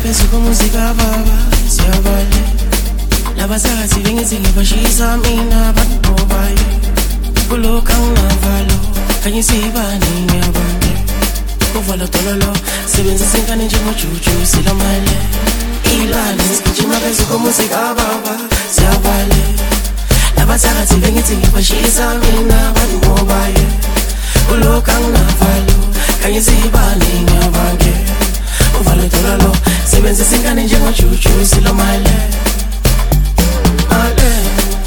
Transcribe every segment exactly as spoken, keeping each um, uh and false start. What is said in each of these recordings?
phezulu muzika baba siyabale labasakathi bengithi ngibashisa mina abantu bobaye kulokhu angavalo kanye sibani ngiyabange uvalo tololo sebenzisa ingane njengojuju silamale ilwane sigijima phezulu muzika baba siyabale labasakathi bengithi ngibashisa mina abantu bobaye kulokhu angavalo kanye sibani ngiyabange uvalo tololo sebenzisa ingane njengojuju silamale ale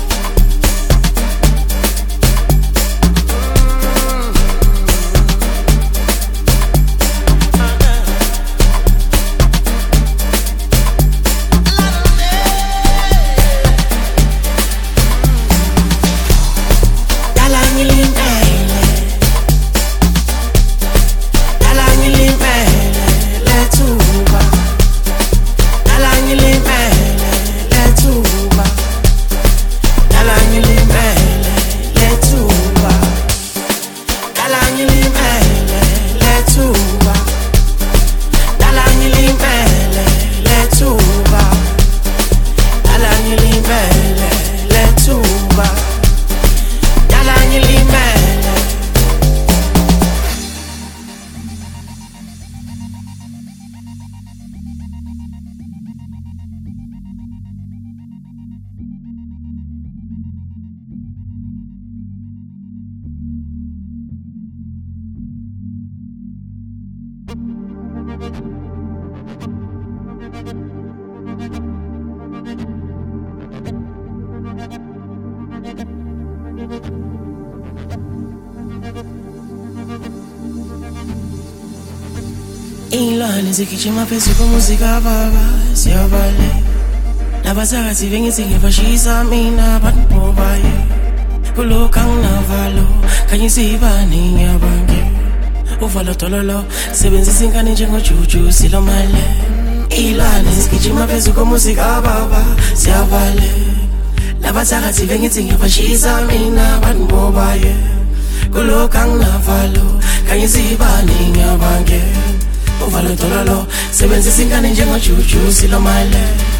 ilwane zigijima phezulu muzika baba siyabale labasakathi bengithi ngibashisa mina abantu bobaye kulokhu angavalo kanye sibani ngiyabange uvalo tololo sebenzisa ingane njengojuju silamale ilwane zigijima phezulu muzika baba siyabale labasakathi bengithi ngibashisa mina abantu bobaye kulokhu angavalo kanye sibani ngiyabange uvalo tololo sebenzisa ingane njengojuju silamale